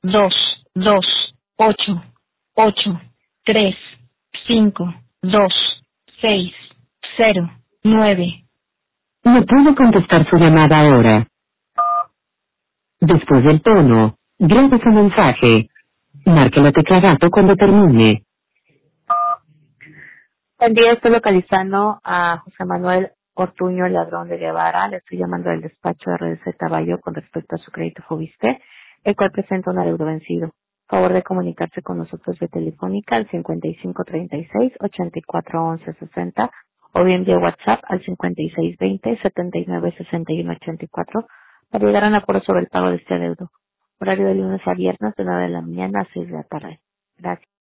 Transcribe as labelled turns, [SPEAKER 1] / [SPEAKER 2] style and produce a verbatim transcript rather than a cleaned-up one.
[SPEAKER 1] dos, dos, ocho, ocho, tres, cinco, dos, seis, cero, nueve.
[SPEAKER 2] No puedo contestar su llamada ahora. Después del tono, grabe su mensaje. Marque la tecla gato cuando termine.
[SPEAKER 3] Buen día, estoy localizando a José Manuel Ortuño Ladrón de Guevara. Le estoy llamando del despacho de R D C Taballo con respecto a su crédito Fobiste, el cual presenta un adeudo vencido. Favor de comunicarse con nosotros de Telefónica al cincuenta y cinco treinta y seis, ochenta y cuatro once sesenta o bien vía WhatsApp al cincuenta y seis veinte, setenta y nueve sesenta y uno ochenta y cuatro para llegar a un acuerdo sobre el pago de este adeudo. Horario de lunes a viernes de nueve de la mañana a seis de la tarde. Gracias.